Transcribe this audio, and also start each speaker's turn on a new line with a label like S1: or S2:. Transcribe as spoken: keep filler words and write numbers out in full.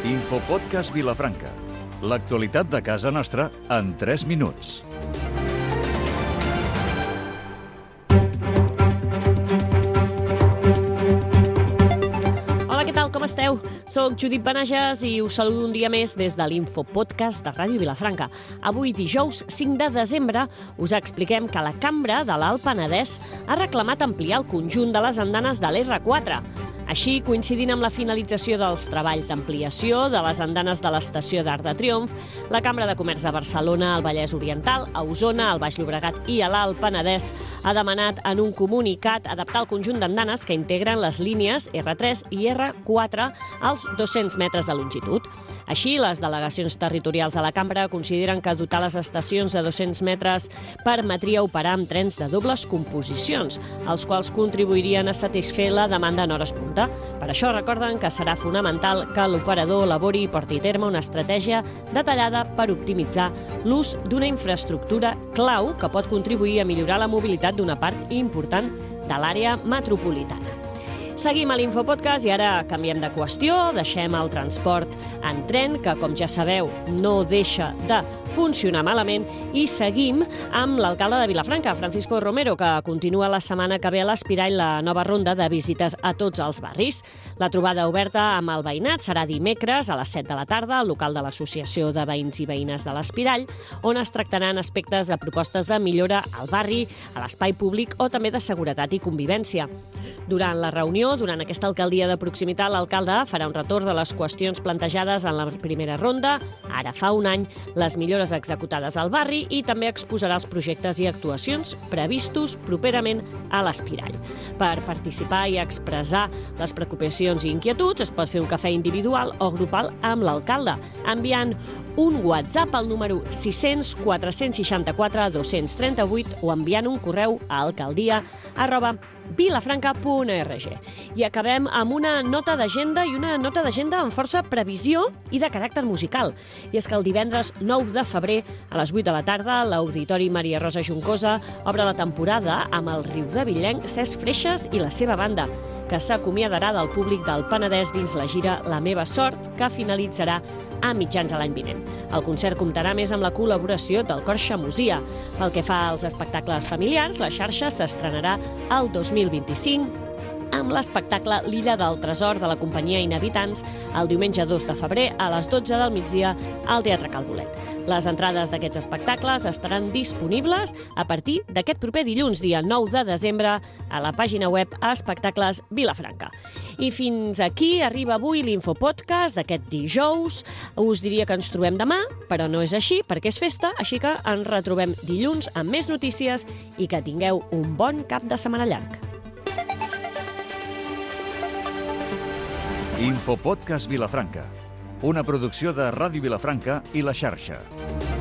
S1: Infopodcast Vilafranca. L'actualitat de casa nostra en tres minuts.
S2: Hola, què tal? Com esteu? Soc Judit Benages i us saludo un dia més des de l'Infopodcast de Ràdio Vilafranca. Avui, dijous cinc de desembre, us expliquem que la Cambra de l'Alt Penedès ha reclamat ampliar el conjunt de les andanes de l'erre quatre. Així, coincidint amb la finalització dels treballs d'ampliació de les andanes de l'Estació d'Arc de Triomf, la Cambra de Comerç de Barcelona, al Vallès Oriental, a Osona, al Baix Llobregat i a l'Alt Penedès ha demanat en un comunicat adaptar el conjunt d'andanes que integren les línies erre tres i erre quatre als dos-cents metres de longitud. Així, les delegacions territorials de la Cambra consideren que dotar les estacions de dos-cents metres permetria operar amb trens de dobles composicions, els quals contribuirien a satisfer la demanda en hores punta. Per això recorden que serà fonamental que l'operador elabori i porti a terme una estratègia detallada per optimitzar l'ús d'una infraestructura clau que pot contribuir a millorar la mobilitat d'una part important de l'àrea metropolitana. Seguim a l'Infopodcast i ara canviem de qüestió, deixem el transport en tren, que com ja sabeu no deixa de funcionar malament, i seguim amb l'alcalde de Vilafranca, Francisco Romero, que continua la setmana que ve a l'Espirall la nova ronda de visites a tots els barris. La trobada oberta amb el veïnat serà dimecres a les set de la tarda al local de l'Associació de Veïns i Veïnes de l'Espirall, on es tractaran aspectes de propostes de millora al barri, a l'espai públic o també de seguretat i convivència. Durant la reunió, durant aquesta alcaldia de proximitat, l'alcalde farà un retorn de les qüestions plantejades en la primera ronda, ara fa un any, les millores executades al barri, i també exposarà els projectes i actuacions previstos properament a l'Espirall. Per participar i expressar les preocupacions i inquietuds es pot fer un cafè individual o grupal amb l'alcalde, enviant un WhatsApp al número sis zero zero quatre sis quatre dos tres vuit o enviant un correu a alcaldia arroba vilafranca punt org. I acabem amb una nota d'agenda i una nota d'agenda amb força previsió i de caràcter musical. I és que el divendres nou de febrer, a les vuit de la tarda, l'Auditori Maria Rosa Juncosa obre la temporada amb el riudevillenc Cesc Freixas i la seva banda, que s'acomiadarà del públic del Penedès dins la gira La meva sort, que finalitzarà a mitjans de l'any vinent. El concert comptarà més amb la col·laboració del Cor Xamosia. Pel que fa als espectacles familiars, la xarxa s'estrenarà el dos mil vint-i-cinc amb l'espectacle L'illa del tresor de la companyia Inhabitants el diumenge dos de febrer a les dotze del migdia al Teatre Cal Bolet. Les entrades d'aquests espectacles estaran disponibles a partir d'aquest proper dilluns, dia nou de desembre, a la pàgina web Espectacles Vilafranca. I fins aquí arriba avui l'Infopodcast d'aquest dijous. Us diria que ens trobem demà, però no és així, perquè és festa, així que ens retrobem dilluns amb més notícies i que tingueu un bon cap de setmana llarg.
S1: Infopodcast Vilafranca, una producció de Ràdio Vilafranca i La Xarxa.